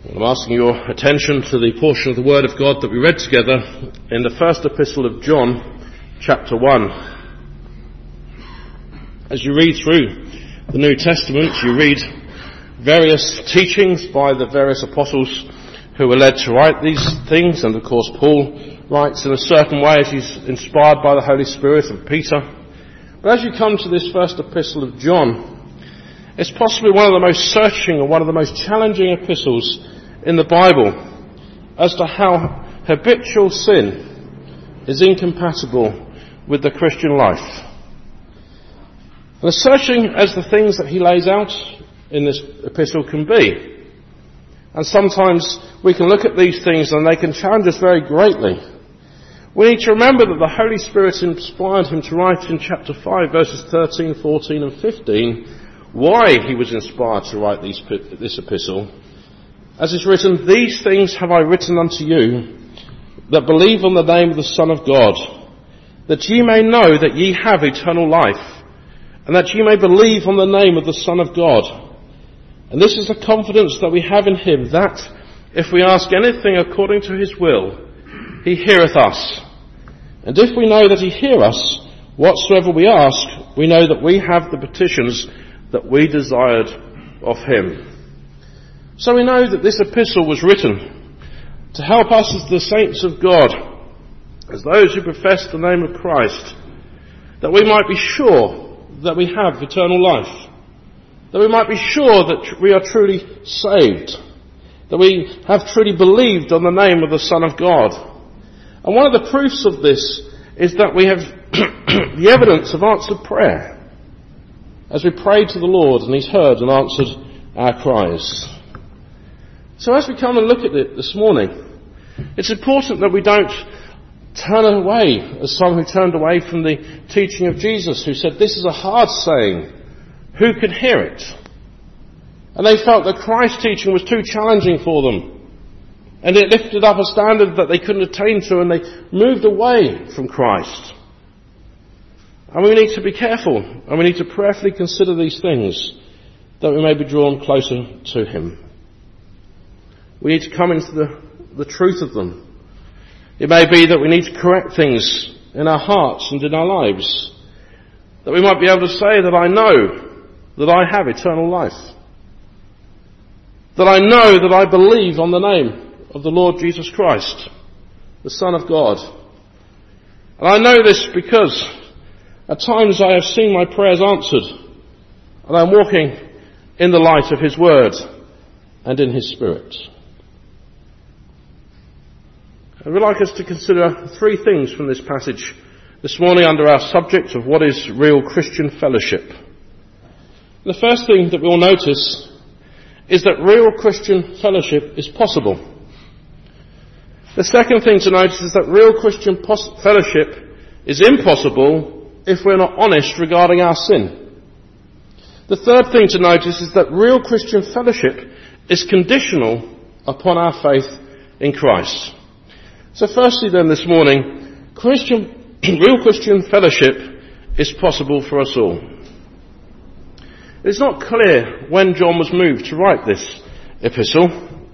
I'm asking your attention to the portion of the Word of God that we read together in the first epistle of John, chapter 1. As you read through the New Testament, you read various teachings by the various apostles who were led to write these things, and of course Paul writes in a certain way as he's inspired by the Holy Spirit, and Peter. But as you come to this first epistle of John, it's possibly one of the most searching and one of the most challenging epistles in the Bible as to how habitual sin is incompatible with the Christian life. And as searching as the things that he lays out in this epistle can be, and sometimes we can look at these things and they can challenge us very greatly, we need to remember that the Holy Spirit inspired him to write in chapter 5 verses 13, 14 and 15 why he was inspired to write this epistle. As is written, "These things have I written unto you that believe on the name of the Son of God, that ye may know that ye have eternal life, and that ye may believe on the name of the Son of God. And this is the confidence that we have in him, that if we ask anything according to his will, he heareth us. And if we know that he hear us, whatsoever we ask, we know that we have the petitions that we desired of him." So we know that this epistle was written to help us as the saints of God, as those who profess the name of Christ, that we might be sure that we have eternal life, that we might be sure that we are truly saved, that we have truly believed on the name of the Son of God. And one of the proofs of this is that we have the evidence of answered prayer, as we prayed to the Lord and he's heard and answered our cries. So as we come and look at it this morning, it's important that we don't turn away as some who turned away from the teaching of Jesus, who said, "This is a hard saying, who can hear it?" And they felt that Christ's teaching was too challenging for them, and it lifted up a standard that they couldn't attain to, and they moved away from Christ. And we need to be careful, and we need to prayerfully consider these things, that we may be drawn closer to him. We need to come into the truth of them. It may be that we need to correct things in our hearts and in our lives, that we might be able to say that I know that I have eternal life, that I know that I believe on the name of the Lord Jesus Christ, the Son of God. And I know this because at times I have seen my prayers answered, and I'm walking in the light of his word and in his Spirit. I would like us to consider three things from this passage this morning under our subject of what is real Christian fellowship. The first thing that we'll notice is that real Christian fellowship is possible. The second thing to notice is that real Christian fellowship is impossible if we're not honest regarding our sin. The third thing to notice is that real Christian fellowship is conditional upon our faith in Christ. So firstly then this morning, real Christian fellowship is possible for us all. It's not clear when John was moved to write this epistle.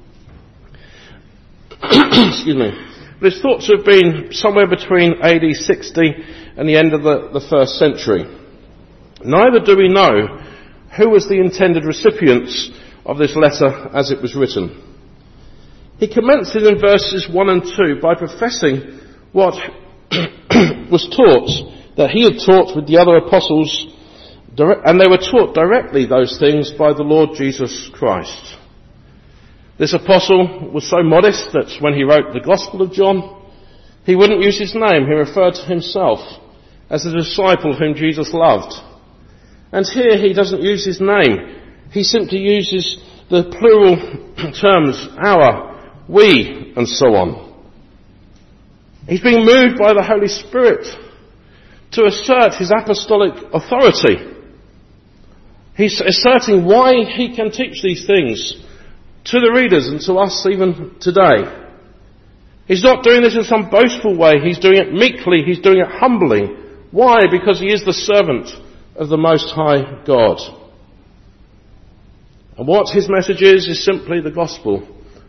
Excuse me. But it's thought to have been somewhere between AD 60 and the end of the first century. Neither do we know who was the intended recipients of this letter as it was written. He commences in verses 1 and 2 by professing what was taught, that he had taught with the other apostles, and they were taught directly those things by the Lord Jesus Christ. This apostle was so modest that when he wrote the Gospel of John, he wouldn't use his name. He referred to himself as the disciple whom Jesus loved. And here he doesn't use his name. He simply uses the plural terms, our, we, and so on. He's being moved by the Holy Spirit to assert his apostolic authority. He's asserting why he can teach these things to the readers and to us even today. He's not doing this in some boastful way. He's doing it meekly. He's doing it humbly. Why? Because he is the servant of the Most High God. And what his message is simply the gospel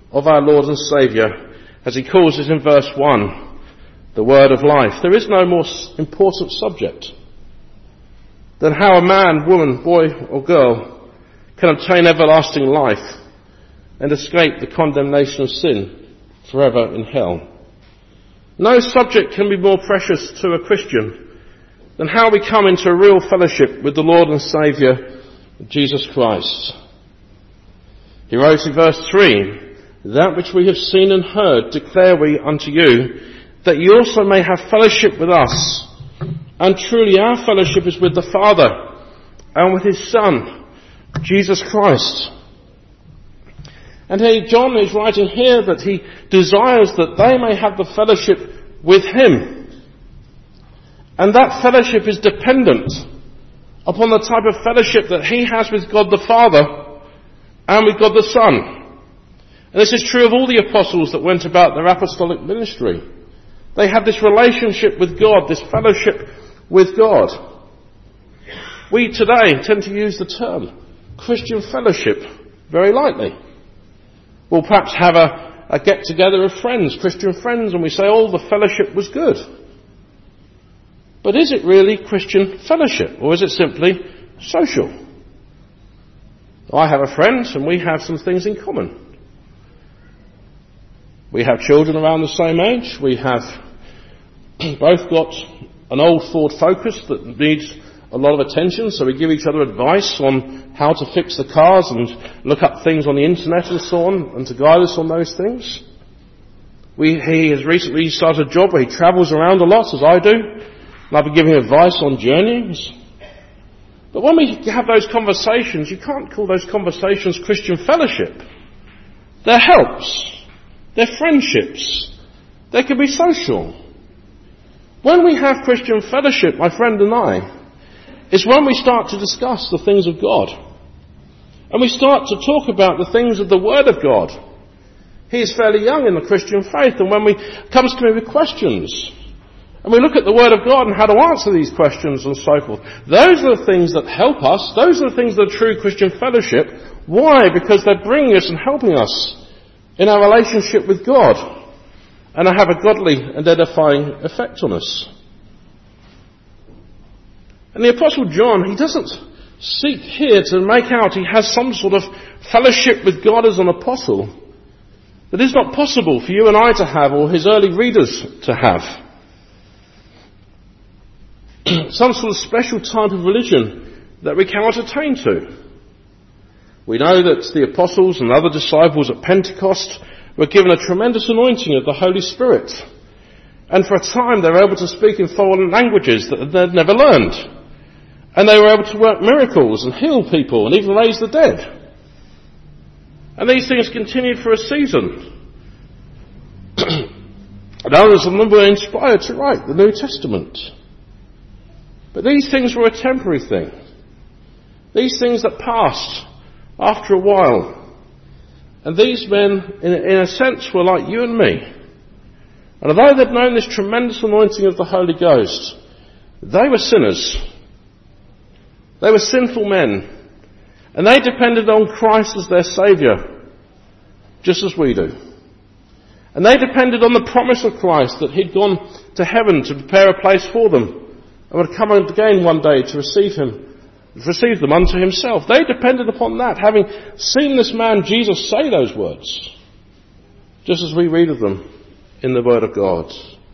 of our Lord and Saviour, as he calls it in verse 1, the word of life. There is no more important subject than how a man, woman, boy or girl can obtain everlasting life and escape the condemnation of sin forever in hell. No subject can be more precious to a Christian than how we come into a real fellowship with the Lord and Saviour, Jesus Christ. He wrote in verse 3, "That which we have seen and heard declare we unto you, that ye also may have fellowship with us. And truly our fellowship is with the Father and with his Son, Jesus Christ." And John is writing here that he desires that they may have the fellowship with him. And that fellowship is dependent upon the type of fellowship that he has with God the Father and with God the Son. And this is true of all the apostles that went about their apostolic ministry. They had this relationship with God, this fellowship with God. We today tend to use the term Christian fellowship very lightly. We'll perhaps have a get-together of friends, Christian friends, and we say, oh, the fellowship was good. But is it really Christian fellowship, or is it simply social? I have a friend, and we have some things in common. We have children around the same age. We have both got an old Ford Focus that needs a lot of attention, so we give each other advice on how to fix the cars and look up things on the internet and so on, and to guide us on those things. He has recently started a job where he travels around a lot, as I do, and I've been giving advice on journeys. But when we have those conversations, you can't call those conversations Christian fellowship. They're helps. They're friendships. They can be social. When we have Christian fellowship, my friend and I, is when we start to discuss the things of God. And we start to talk about the things of the Word of God. He is fairly young in the Christian faith, and when comes to me with questions, and we look at the Word of God and how to answer these questions and so forth, those are the things that help us. Those are the things that are true Christian fellowship. Why? Because they're bringing us and helping us in our relationship with God, and they have a godly and edifying effect on us. And the Apostle John, he doesn't seek here to make out he has some sort of fellowship with God as an apostle that is not possible for you and I to have, or his early readers to have. Some sort of special type of religion that we cannot attain to. We know that the apostles and other disciples at Pentecost were given a tremendous anointing of the Holy Spirit. And for a time they were able to speak in foreign languages that they'd never learned. And they were able to work miracles and heal people and even raise the dead. And these things continued for a season. And others of them were inspired to write the New Testament. But these things were a temporary thing. These things that passed after a while. And these men, in a sense, were like you and me. And although they'd known this tremendous anointing of the Holy Ghost, they were sinners. They were sinful men. And they depended on Christ as their Saviour, just as we do. And they depended on the promise of Christ that he'd gone to heaven to prepare a place for them, and would come again one day to receive them unto himself. They depended upon that, having seen this man Jesus say those words, just as we read of them in the Word of God.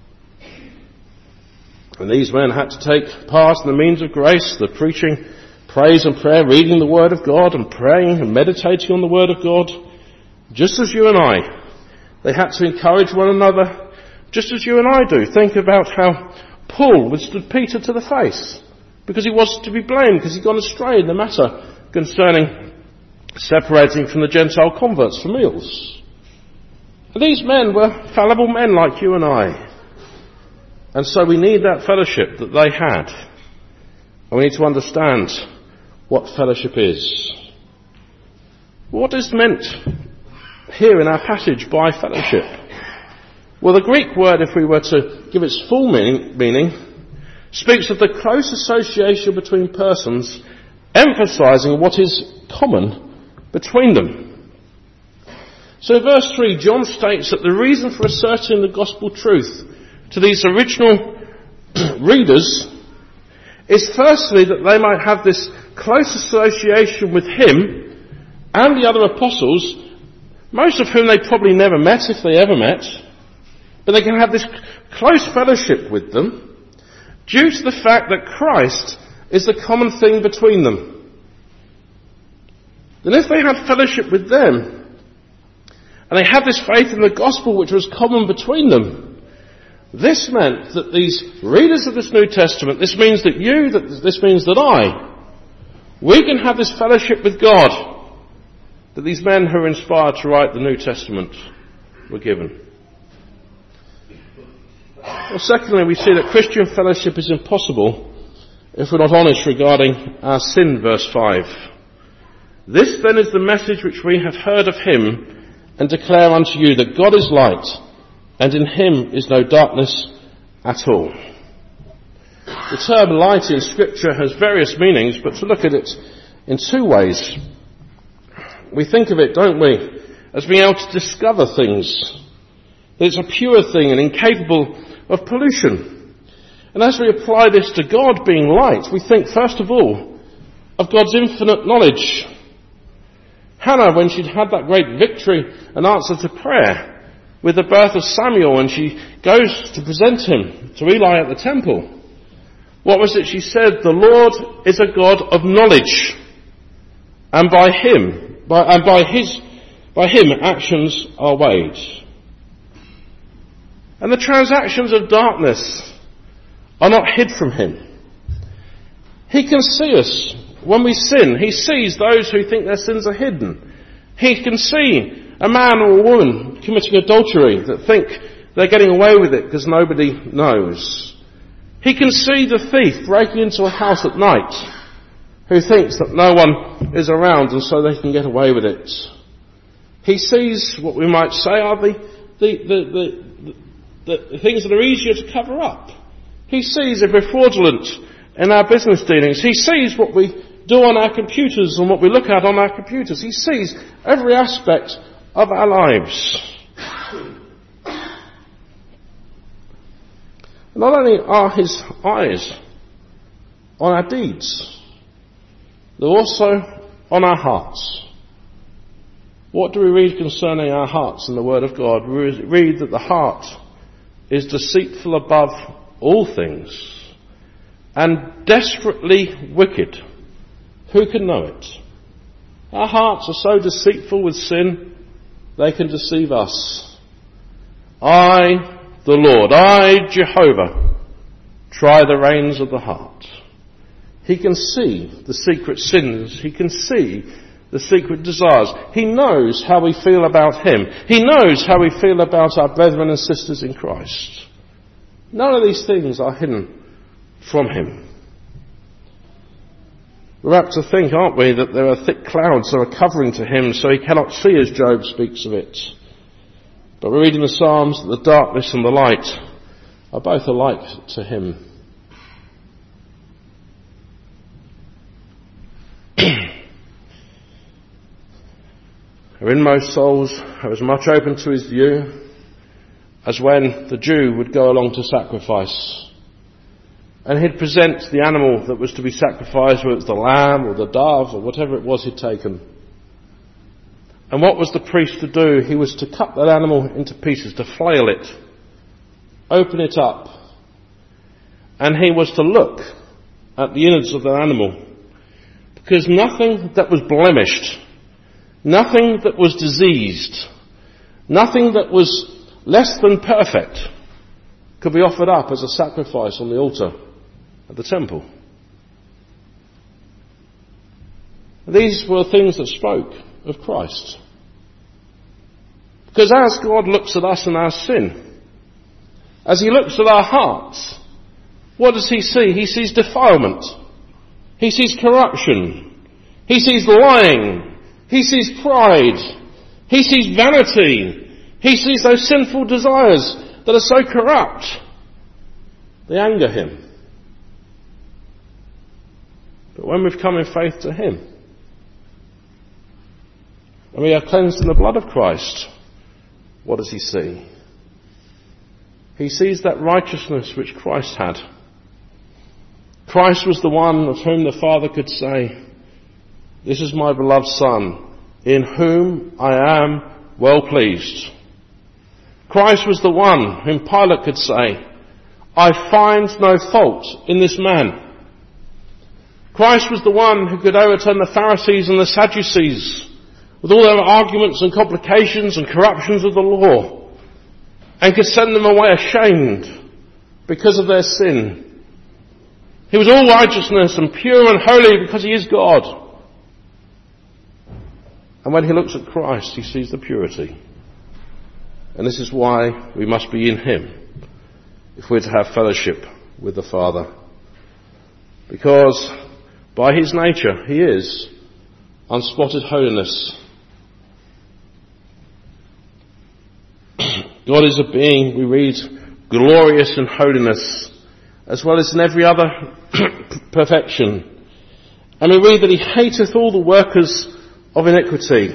And these men had to take part in the means of grace, the preaching, praise and prayer, reading the Word of God and praying and meditating on the Word of God, just as you and I. They had to encourage one another, just as you and I do. Think about how Paul withstood Peter to the face, because he was to be blamed, because he'd gone astray in the matter concerning separating from the Gentile converts for meals. And these men were fallible men like you and I. And so we need that fellowship that they had. And we need to understand what fellowship is. What is meant here in our passage by fellowship? Well, the Greek word, if we were to give its full meaning, speaks of the close association between persons, emphasising what is common between them. So verse 3, John states that the reason for asserting the gospel truth to these original readers is firstly that they might have this close association with him and the other apostles, most of whom they probably never met if they ever met, but they can have this close fellowship with them due to the fact that Christ is the common thing between them. And if they had fellowship with them, and they had this faith in the gospel which was common between them, this meant that these readers of this New Testament, this means that this means that we can have this fellowship with God that these men who were inspired to write the New Testament were given. Well, secondly, we see that Christian fellowship is impossible if we're not honest regarding our sin, verse 5. This then is the message which we have heard of him and declare unto you, that God is light, and in him is no darkness at all. The term light in Scripture has various meanings, but to look at it in two ways. We think of it, don't we, as being able to discover things, that it's a pure thing and incapable of pollution. And as we apply this to God being light, we think first of all of God's infinite knowledge. Hannah, when she'd had that great victory and answer to prayer with the birth of Samuel, and she goes to present him to Eli at the temple, what was it she said? The Lord is a God of knowledge, and by him actions are weighed. And the transactions of darkness are not hid from him. He can see us when we sin. He sees those who think their sins are hidden. He can see a man or a woman committing adultery that think they're getting away with it because nobody knows. He can see the thief breaking into a house at night who thinks that no one is around and so they can get away with it. He sees what we might say are the things that are easier to cover up. He sees if we're fraudulent in our business dealings. He sees what we do on our computers and what we look at on our computers. He sees every aspect of our lives. Not only are his eyes on our deeds, they're also on our hearts. What do we read concerning our hearts in the Word of God? We read that the heart is deceitful above all things and desperately wicked. Who can know it? Our hearts are so deceitful with sin, they can deceive us. I, the Lord, I, Jehovah, try the reins of the heart. He can see the secret sins. He can see the secret desires. He knows how we feel about him. He knows how we feel about our brethren and sisters in Christ. None of these things are hidden from him. We're apt to think, aren't we, that there are thick clouds that are covering to him so he cannot see, as Job speaks of it. But we read in the Psalms that the darkness and the light are both alike to him. Our inmost souls are as much open to his view as when the Jew would go along to sacrifice. And he'd present the animal that was to be sacrificed, whether it was the lamb or the dove or whatever it was he'd taken. And what was the priest to do? He was to cut that animal into pieces, to flail it, open it up, and he was to look at the innards of that animal. Because nothing that was blemished, nothing that was diseased, nothing that was less than perfect could be offered up as a sacrifice on the altar at the temple. These were things that spoke of Christ. Because as God looks at us and our sin, as he looks at our hearts, what does he see? He sees defilement. He sees corruption. He sees lying. He sees pride. He sees vanity. He sees those sinful desires that are so corrupt. They anger him. But when we've come in faith to him, and we are cleansed in the blood of Christ, what does he see? He sees that righteousness which Christ had. Christ was the one of whom the Father could say, "This is my beloved Son, in whom I am well pleased." Christ was the one whom Pilate could say, "I find no fault in this man." Christ was the one who could overturn the Pharisees and the Sadducees with all their arguments and complications and corruptions of the law, and could send them away ashamed because of their sin. He was all righteousness and pure and holy because he is God. And when he looks at Christ, he sees the purity. And this is why we must be in him if we're to have fellowship with the Father. Because by his nature, he is unspotted holiness. God is a being, we read, glorious in holiness, as well as in every other perfection. And we read that he hateth all the workers of iniquity.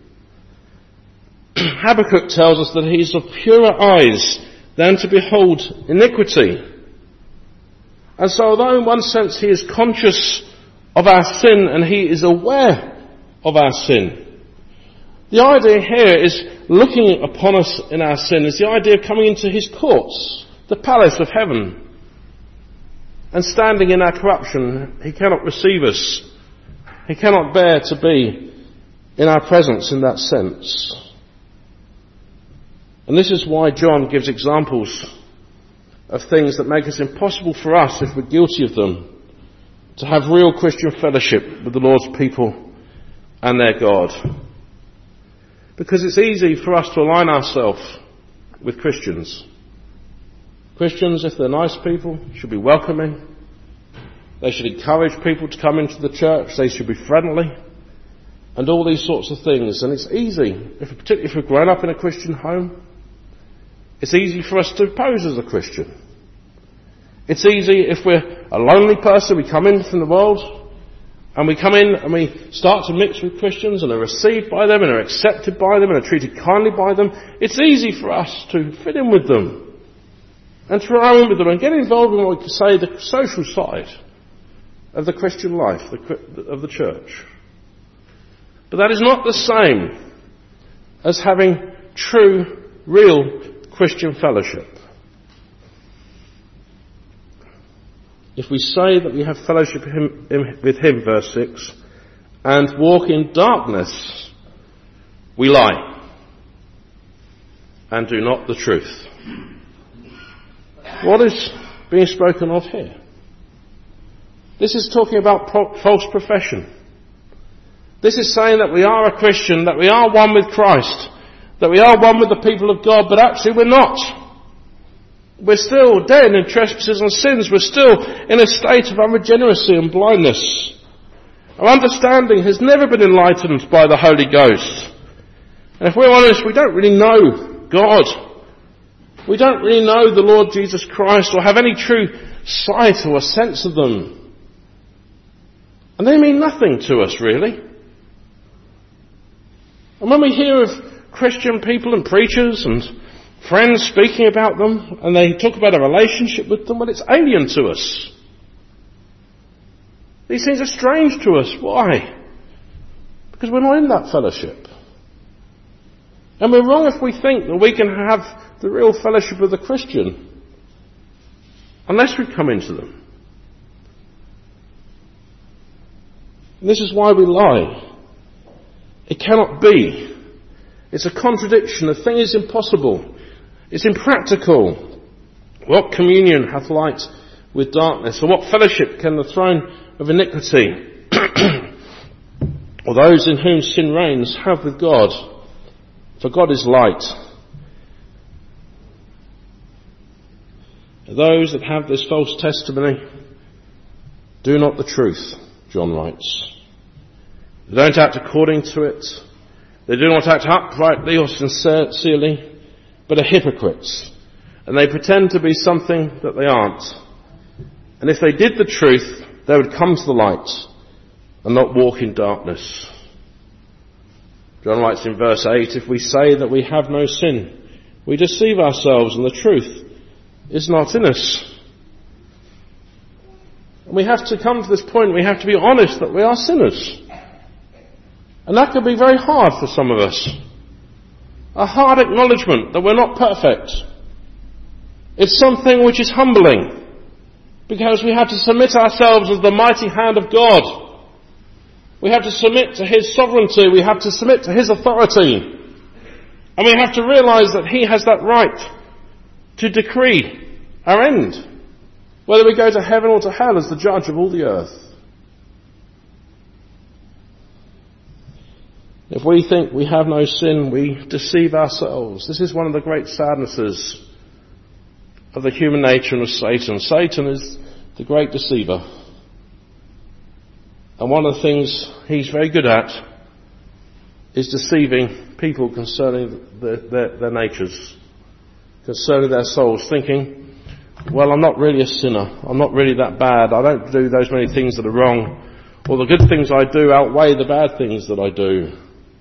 Habakkuk tells us that he is of purer eyes than to behold iniquity. And so although in one sense he is conscious of our sin and he is aware of our sin, the idea here is looking upon us in our sin is the idea of coming into his courts, the palace of heaven, and standing in our corruption. He cannot receive us. He cannot bear to be in our presence in that sense. And this is why John gives examples of things that make it impossible for us, if we're guilty of them, to have real Christian fellowship with the Lord's people and their God. Because it's easy for us to align ourselves with Christians. Christians, if they're nice people, should be welcoming. They should encourage people to come into the church. They should be friendly. And all these sorts of things. And it's easy, particularly if we've grown up in a Christian home, it's easy for us to pose as a Christian. It's easy if we're a lonely person, we come in from the world, and we come in and we start to mix with Christians and are received by them and are accepted by them and are treated kindly by them. It's easy for us to fit in with them and to roam in with them and get involved in what we could say the social side of the Christian life, of the church. But that is not the same as having true, real Christian fellowship. If we say that we have fellowship with him, verse 6, and walk in darkness, we lie and do not the truth. What is being spoken of here? This is talking about false profession. This is saying that we are a Christian, that we are one with Christ, that we are one with the people of God, but actually we're not. We're still dead in trespasses and sins. We're still in a state of unregeneracy and blindness. Our understanding has never been enlightened by the Holy Ghost. And if we're honest, we don't really know God. We don't really know the Lord Jesus Christ or have any true sight or a sense of them. And they mean nothing to us, really. And when we hear of Christian people and preachers and friends speaking about them, and they talk about a relationship with them, well, it's alien to us. These things are strange to us. Why? Because we're not in that fellowship. And we're wrong if we think that we can have the real fellowship of the Christian unless we come into them. And this is why we lie. It cannot be. It's a contradiction. The thing is impossible. It's impractical. What communion hath light with darkness? Or what fellowship can the throne of iniquity, or those in whom sin reigns, have with God? For God is light. Those that have this false testimony do not the truth, John writes. They don't act according to it. They do not act uprightly or sincerely, but are hypocrites. And they pretend to be something that they aren't. And if they did the truth, they would come to the light and not walk in darkness. John writes in verse 8, if we say that we have no sin, we deceive ourselves and the truth is not in us. And we have to come to this point, we have to be honest that we are sinners. And that can be very hard for some of us. A hard acknowledgement that we're not perfect. It's something which is humbling, because we have to submit ourselves to the mighty hand of God. We have to submit to His sovereignty. We have to submit to His authority. And we have to realise that He has that right to decree our end, whether we go to heaven or to hell as the judge of all the earth. If we think we have no sin, we deceive ourselves. This is one of the great sadnesses of the human nature and of Satan. Satan is the great deceiver. And one of the things he's very good at is deceiving people concerning their natures, concerning their souls, thinking, well, I'm not really a sinner. I'm not really that bad. I don't do those many things that are wrong. Or the good things I do outweigh the bad things that I do.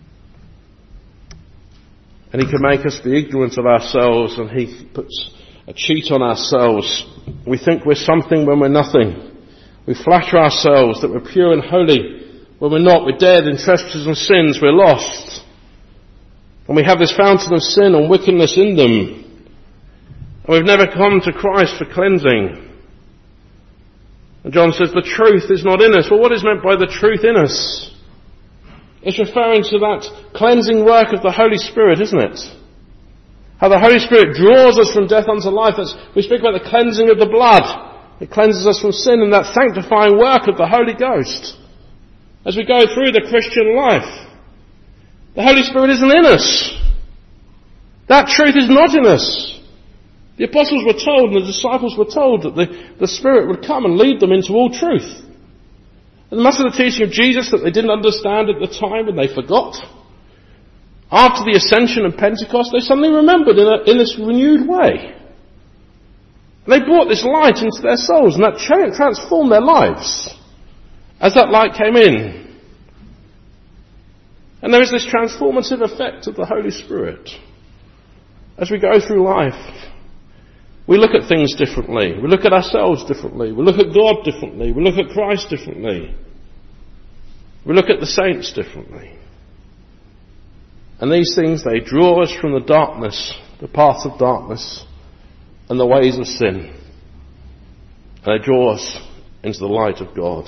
And he can make us be ignorant of ourselves, and he puts a cheat on ourselves. We think we're something when we're nothing. We flatter ourselves that we're pure and holy when we're not. We're dead in trespasses and sins. We're lost. And we have this fountain of sin and wickedness in them. And we've never come to Christ for cleansing. And John says the truth is not in us. Well, what is meant by the truth in us? It's referring to that cleansing work of the Holy Spirit, isn't it? How the Holy Spirit draws us from death unto life. We speak about the cleansing of the blood. It cleanses us from sin, and that sanctifying work of the Holy Ghost as we go through the Christian life. The Holy Spirit isn't in us. That truth is not in us. The apostles were told and the disciples were told that the Spirit would come and lead them into all truth. And much of the teaching of Jesus that they didn't understand at the time and they forgot, after the Ascension and Pentecost, they suddenly remembered in this renewed way. And they brought this light into their souls, and that transformed their lives as that light came in. And there is this transformative effect of the Holy Spirit. As we go through life, we look at things differently. We look at ourselves differently. We look at God differently. We look at Christ differently. We look at the saints differently. And these things, they draw us from the darkness, the paths of darkness, and the ways of sin. And they draw us into the light of God.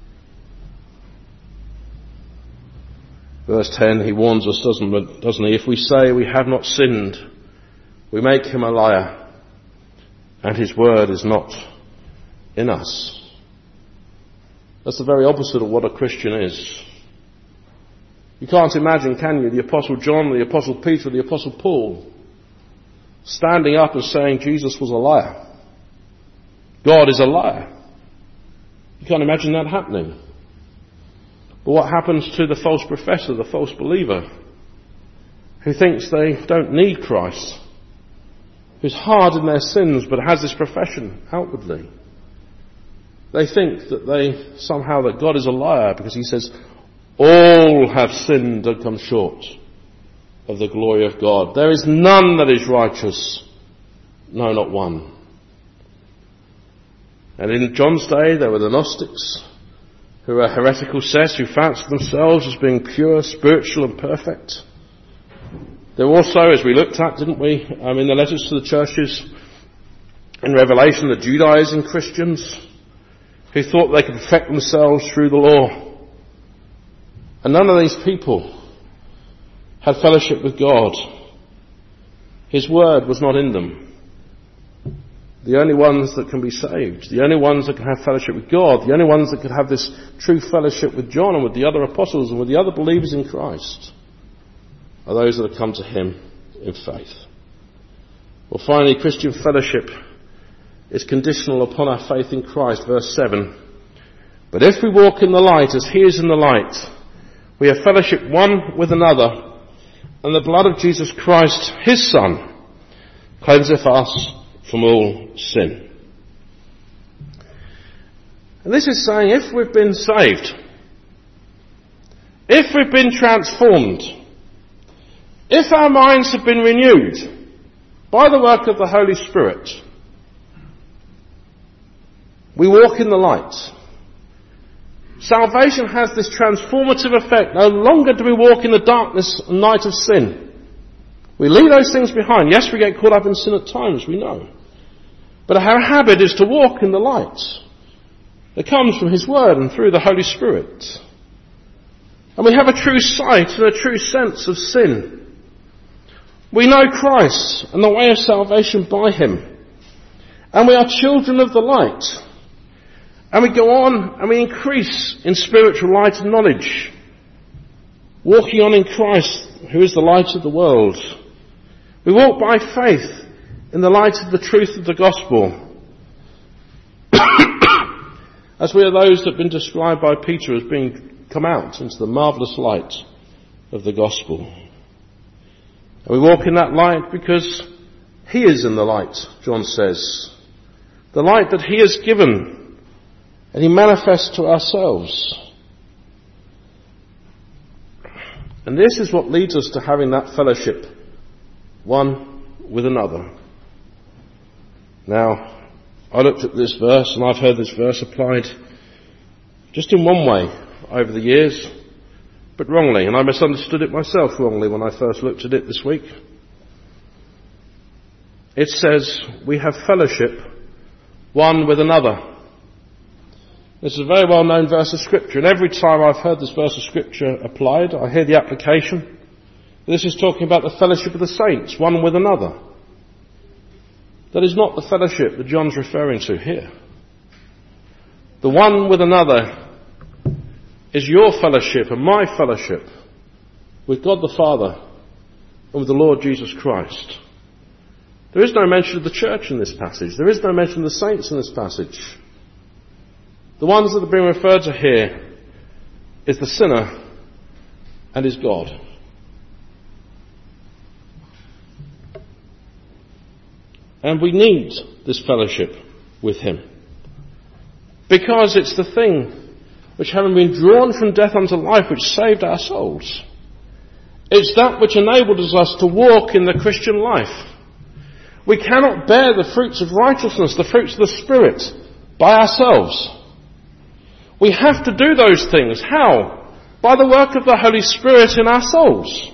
Verse 10, he warns us, doesn't he? If we say we have not sinned, we make him a liar, and his word is not in us. That's the very opposite of what a Christian is. You can't imagine, can you, the Apostle John, the Apostle Peter, the Apostle Paul standing up and saying Jesus was a liar. God is a liar. You can't imagine that happening. But what happens to the false professor, the false believer, who thinks they don't need Christ, who's hard in their sins but has this profession outwardly? They think that that God is a liar because he says, all have sinned and come short of the glory of God. There is none that is righteous, no, not one. And in John's day there were the Gnostics, who were heretical sects, who fancied themselves as being pure, spiritual and perfect. There were also, as we looked at, didn't we, in the letters to the churches in Revelation, the Judaizing Christians, who thought they could perfect themselves through the law. And none of these people had fellowship with God. His word was not in them. The only ones that can be saved, the only ones that can have fellowship with God, the only ones that could have this true fellowship with John and with the other apostles and with the other believers in Christ, are those that have come to him in faith. Well, finally, Christian fellowship is conditional upon our faith in Christ. Verse 7. But if we walk in the light as he is in the light, we have fellowship one with another, and the blood of Jesus Christ, his Son, cleanseth us from all sin. And this is saying if we've been saved, if we've been transformed, If our minds have been renewed by the work of the Holy Spirit, we walk in the light. Salvation has this transformative effect. No longer do we walk in the darkness and night of sin. We leave those things behind. Yes, we get caught up in sin at times, we know. But our habit is to walk in the light that comes from His Word and through the Holy Spirit. And we have a true sight and a true sense of sin. We know Christ and the way of salvation by Him. And we are children of the light. And we go on and we increase in spiritual light and knowledge, walking on in Christ, who is the light of the world. We walk by faith in the light of the truth of the gospel, as we are those that have been described by Peter as being come out into the marvellous light of the gospel. And we walk in that light because He is in the light, John says. The light that He has given, and He manifests to ourselves. And this is what leads us to having that fellowship, one with another. Now, I looked at this verse, and I've heard this verse applied just in one way over the years, but wrongly, and I misunderstood it myself wrongly when I first looked at it this week. It says, we have fellowship one with another. This is a very well-known verse of Scripture, and every time I've heard this verse of Scripture applied, I hear the application. This is talking about the fellowship of the saints, one with another. That is not the fellowship that John's referring to here. The one with another is your fellowship and my fellowship with God the Father and with the Lord Jesus Christ. There is no mention of the church in this passage. There is no mention of the saints in this passage. The ones that are being referred to here is the sinner and his God. And we need this fellowship with Him, because it's the thing which, having been drawn from death unto life, which saved our souls. It's that which enables us to walk in the Christian life. We cannot bear the fruits of righteousness, the fruits of the Spirit, by ourselves. We have to do those things. How? By the work of the Holy Spirit in our souls.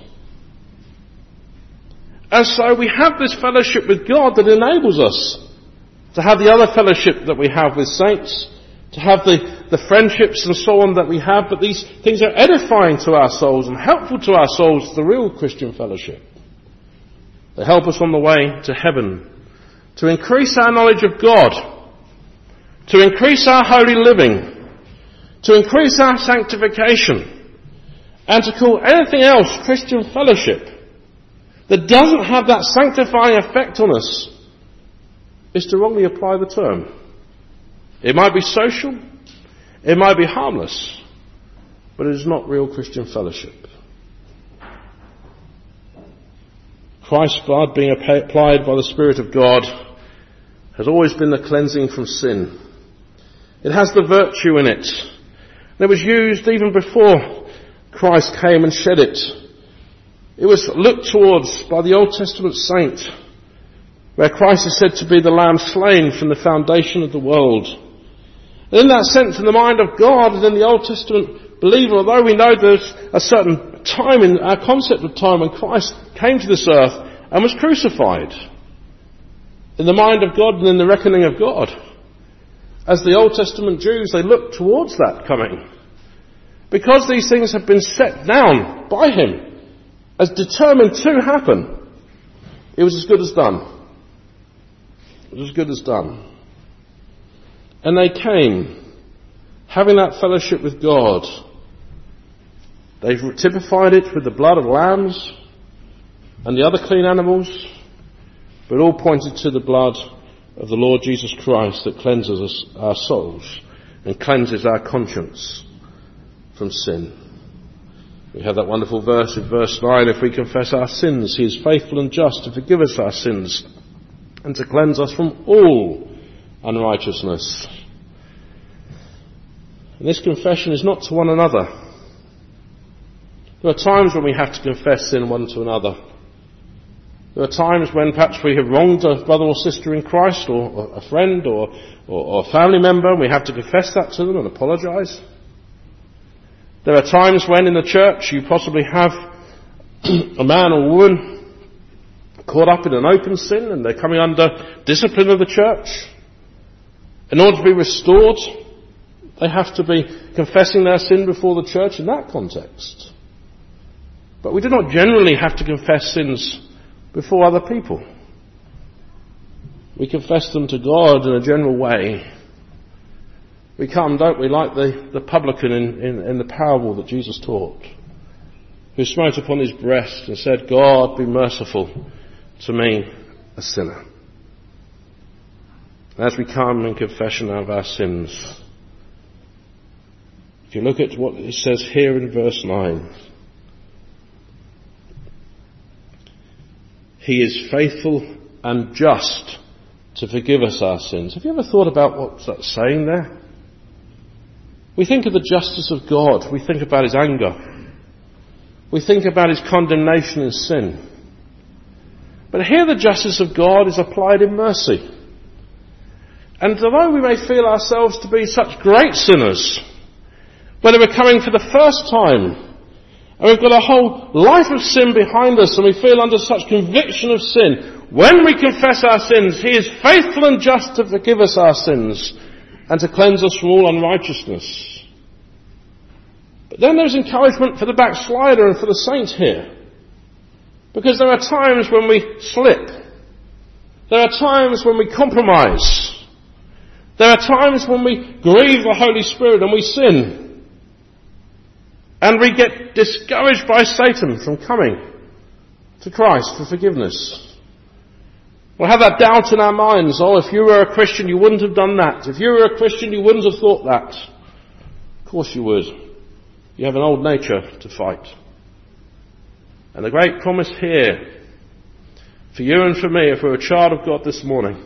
And so we have this fellowship with God that enables us to have the other fellowship that we have with saints, to have the friendships and so on that we have, but these things are edifying to our souls and helpful to our souls, the real Christian fellowship. They help us on the way to heaven, to increase our knowledge of God, to increase our holy living, to increase our sanctification, and to call anything else Christian fellowship that doesn't have that sanctifying effect on us is to wrongly apply the term. It might be social, it might be harmless, but it is not real Christian fellowship. Christ's blood being applied by the Spirit of God has always been the cleansing from sin. It has the virtue in it. And it was used even before Christ came and shed it. It was looked towards by the Old Testament saint, where Christ is said to be the Lamb slain from the foundation of the world. And in that sense, in the mind of God and in the Old Testament believer, although we know there's a certain time in our concept of time when Christ came to this earth and was crucified, in the mind of God and in the reckoning of God, as the Old Testament Jews, they looked towards that coming. Because these things have been set down by Him as determined to happen, it was as good as done. It was as good as done. And they came, having that fellowship with God. They've typified it with the blood of lambs and the other clean animals, but all pointed to the blood of the Lord Jesus Christ that cleanses us, our souls, and cleanses our conscience from sin. We have that wonderful verse in verse 9, if we confess our sins, He is faithful and just to forgive us our sins and to cleanse us from all unrighteousness. And this confession is not to one another. There are times when we have to confess sin one to another. There are times when perhaps we have wronged a brother or sister in Christ, or a friend, or a family member, and we have to confess that to them and apologise. There are times when in the church you possibly have a man or woman caught up in an open sin and they're coming under discipline of the church. In order to be restored, they have to be confessing their sin before the church in that context. But we do not generally have to confess sins before other people. We confess them to God in a general way. We come, don't we, like the publican in the parable that Jesus taught, who smote upon his breast and said, God, be merciful to me, a sinner. As we come in confession of our sins, if you look at what it says here in verse 9, He is faithful and just to forgive us our sins. Have you ever thought about what's that saying there? We think of the justice of God. We think about His anger. We think about His condemnation in sin. But here the justice of God is applied in mercy. And although we may feel ourselves to be such great sinners, whether we're coming for the first time, and we've got a whole life of sin behind us, and we feel under such conviction of sin, when we confess our sins, He is faithful and just to forgive us our sins and to cleanse us from all unrighteousness. But then there's encouragement for the backslider and for the saint here. Because there are times when we slip. There are times when we compromise. There are times when we grieve the Holy Spirit and we sin. And we get discouraged by Satan from coming to Christ for forgiveness. We'll have that doubt in our minds. Oh, if you were a Christian, you wouldn't have done that. If you were a Christian, you wouldn't have thought that. Of course you would. You have an old nature to fight. And the great promise here, for you and for me, if we're a child of God this morning,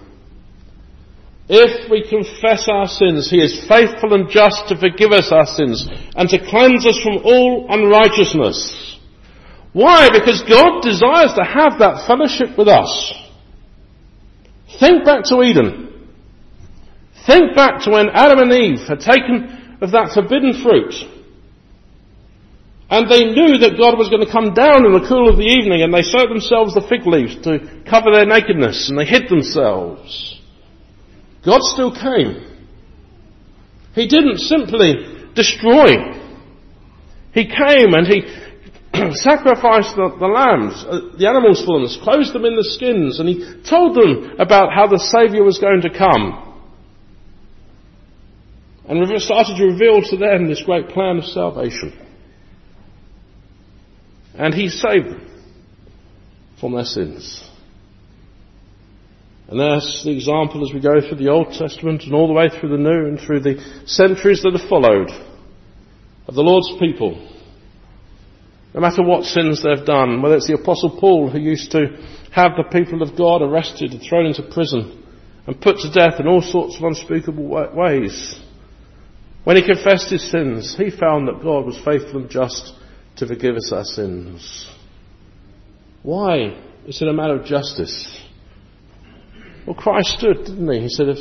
if we confess our sins, He is faithful and just to forgive us our sins and to cleanse us from all unrighteousness. Why? Because God desires to have that fellowship with us. Think back to Eden. Think back to when Adam and Eve had taken of that forbidden fruit. And they knew that God was going to come down in the cool of the evening, and they sewed themselves the fig leaves to cover their nakedness, and they hid themselves. God still came. He didn't simply destroy. He came and He sacrificed the lambs, the animals for them, clothed them in the skins, and He told them about how the Saviour was going to come. And started to reveal to them this great plan of salvation. And He saved them from their sins. And that's the example as we go through the Old Testament and all the way through the New and through the centuries that have followed of the Lord's people. No matter what sins they've done, whether it's the Apostle Paul who used to have the people of God arrested and thrown into prison and put to death in all sorts of unspeakable ways. When he confessed his sins, he found that God was faithful and just to forgive us our sins. Why? It's in a matter of justice. Well, Christ stood, didn't He? He said,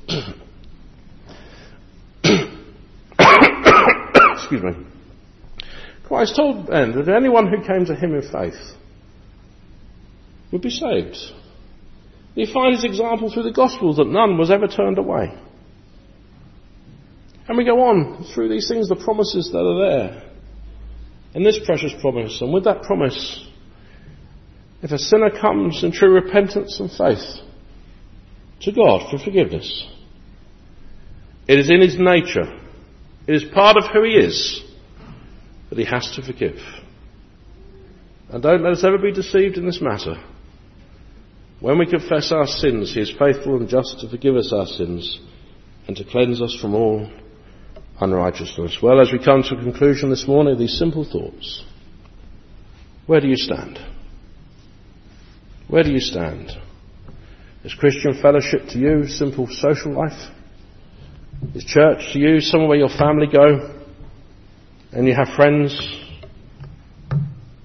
excuse me. Christ told then that anyone who came to Him in faith would be saved. You find His example through the Gospels that none was ever turned away. And we go on through these things, the promises that are there. And this precious promise, and with that promise, if a sinner comes in true repentance and faith to God for forgiveness, it is in his nature, it is part of who he is, that he has to forgive. And don't let us ever be deceived in this matter. When we confess our sins, He is faithful and just to forgive us our sins and to cleanse us from all unrighteousness. Well, as we come to a conclusion this morning, these simple thoughts. Where do you stand? Where do you stand? Is Christian fellowship to you simple social life? Is church to you somewhere where your family go and you have friends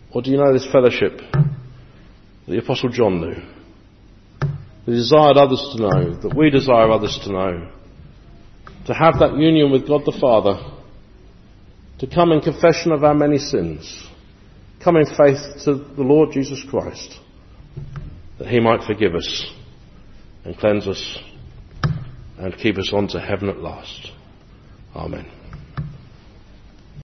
Or do you know this fellowship that the Apostle John knew? He desired others to know, that we desire others to know. To have that union with God the Father. To come in confession of our many sins. Come in faith to the Lord Jesus Christ. That he might forgive us and cleanse us and keep us on to heaven at last. Amen.